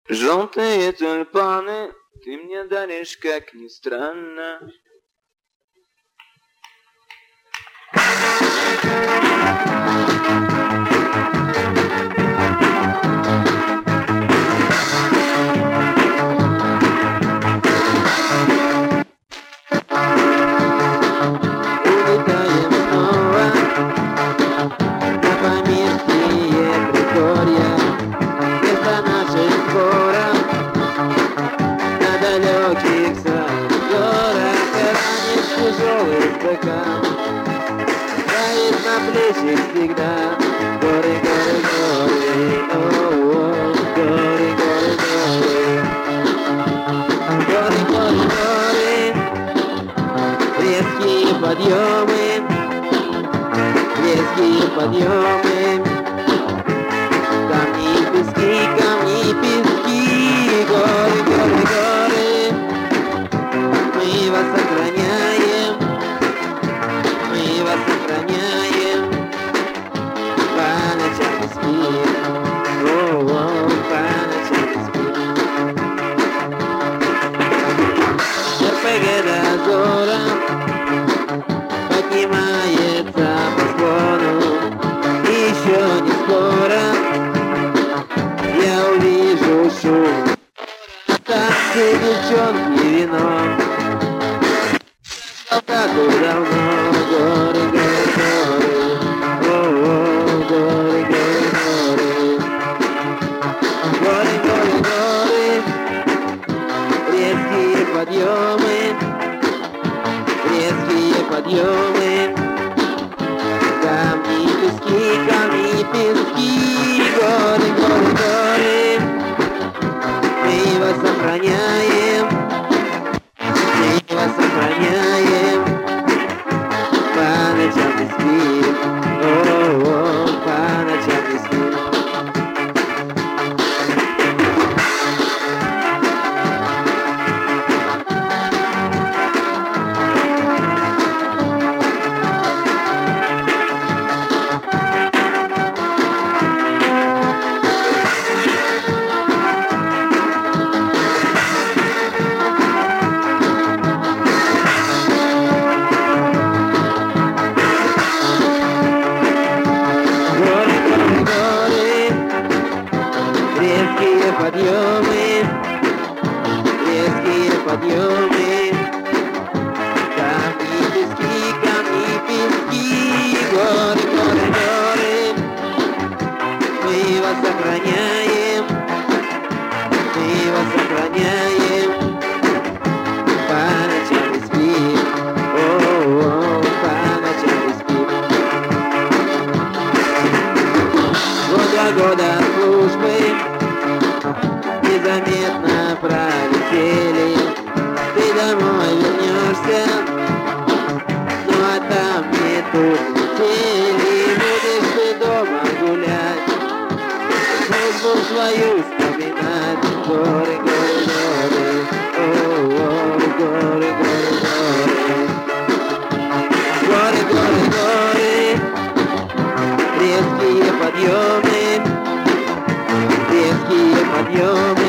Желтые тюльпаны ты мне даришь, как ни странно. Улетаем снова на памирские предгорья, вместо наших споров на далеких садгорах. Ранит тяжелый стакан, давит на плечи всегда. Горы, горы, горы, о-о-о, горы, горы, горы. Горы, горы, горы, резкие подъемы, резкие подъемы. Камни, пески, горы, горы, горы. Мы вас сохраняем, мы вас сохраняем. По ночам не спим, о-о, по ночам не спим. РПГ дозором поднимается по склону. Еще не скоро я увижу шум танцы, девчонки, вино. Так уж давно горы, горы, горы, о-о, горы, горы, горы. Горы, горы, горы, резкие подъемы, резкие подъемы. Камни, пески, горы, горы, горы. Мы вас сохраняем, мы вас сохраняем. По ночам не спим, о-о, по ночам не спим. Резкие подъемы, резкие подъемы. Камни, пески, горы, горы, горы. Мы вас сохраняем, мы вас сохраняем. По ночам не спим, о-о, по ночам не спим. Два года службы незаметно пролетели. Ты домой вернешься, ну а там не тут летели. Будешь ты дома гулять, службу свою вспоминать. Горы, горы, горы, о-о, горы, горы, горы. Горы, горы, горы, резкие подъемы, резкие подъемы.